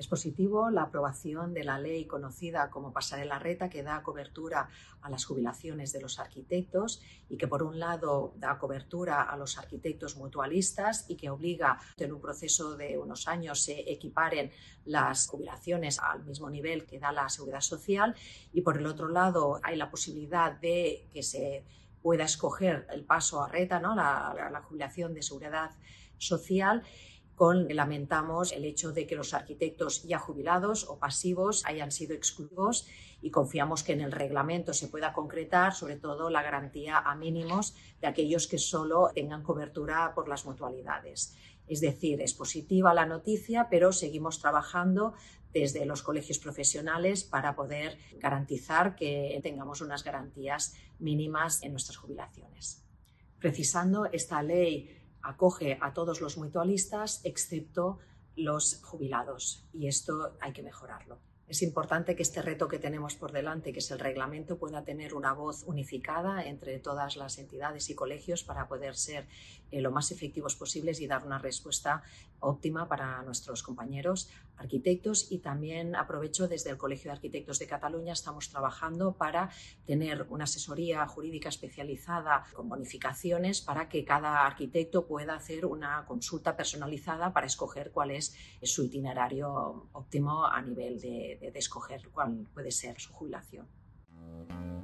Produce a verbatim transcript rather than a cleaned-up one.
Es positivo la aprobación de la ley conocida como Pasarela Reta, que da cobertura a las jubilaciones de los arquitectos y que, por un lado, da cobertura a los arquitectos mutualistas y que obliga en un proceso de unos años se equiparen las jubilaciones al mismo nivel que da la Seguridad Social, y, por el otro lado, hay la posibilidad de que se pueda escoger el paso a Reta, ¿no? la, la, la jubilación de Seguridad Social. Con, lamentamos el hecho de que los arquitectos ya jubilados o pasivos hayan sido excluidos, y confiamos que en el reglamento se pueda concretar sobre todo la garantía a mínimos de aquellos que solo tengan cobertura por las mutualidades. Es decir, es positiva la noticia, pero seguimos trabajando desde los colegios profesionales para poder garantizar que tengamos unas garantías mínimas en nuestras jubilaciones. Precisando, esta ley acoge a todos los mutualistas excepto los jubilados, y esto hay que mejorarlo. Es importante que este reto que tenemos por delante, que es el reglamento, pueda tener una voz unificada entre todas las entidades y colegios para poder ser eh, lo más efectivos posibles y dar una respuesta óptima para nuestros compañeros arquitectos. Y también aprovecho, desde el Colegio de Arquitectos de Cataluña estamos trabajando para tener una asesoría jurídica especializada con bonificaciones para que cada arquitecto pueda hacer una consulta personalizada para escoger cuál es su itinerario óptimo a nivel de de escoger cuál puede ser su jubilación.